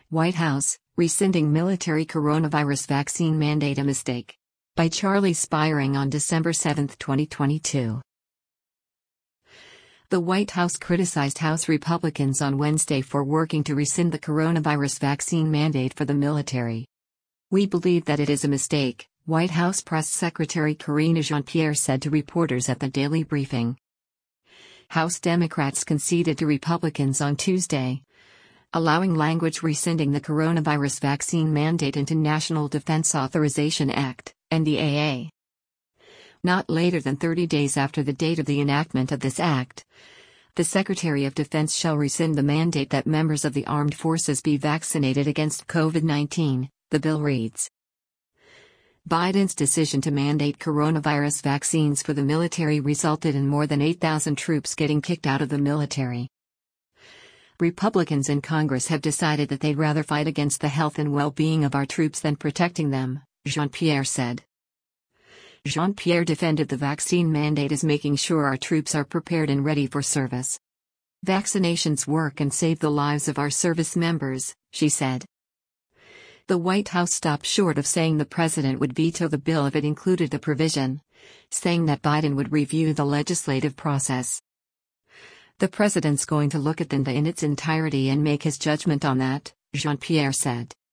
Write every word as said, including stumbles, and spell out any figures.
White House, rescinding military coronavirus vaccine mandate a mistake. By Charlie Spiering on December seventh, twenty twenty-two. The White House criticized House Republicans on Wednesday for working to rescind the coronavirus vaccine mandate for the military. "We believe that it is a mistake," White House Press Secretary Karine Jean-Pierre said to reporters at the daily briefing. House Democrats conceded to Republicans on Tuesday, allowing language rescinding the coronavirus vaccine mandate into National Defense Authorization Act, N D A A. Not later than thirty days after the date of the enactment of this act, the Secretary of Defense shall rescind the mandate that members of the armed forces be vaccinated against COVID nineteen, the bill reads. Biden's decision to mandate coronavirus vaccines for the military resulted in more than eight thousand troops getting kicked out of the military. Republicans in Congress have decided that they'd rather fight against the health and well-being of our troops than protecting them, Jean-Pierre said. Jean-Pierre defended the vaccine mandate as making sure our troops are prepared and ready for service. Vaccinations work and save the lives of our service members, she said. The White House stopped short of saying the president would veto the bill if it included the provision, saying that Biden would review the legislative process. The president's going to look at the in its entirety and make his judgment on that, Jean-Pierre said.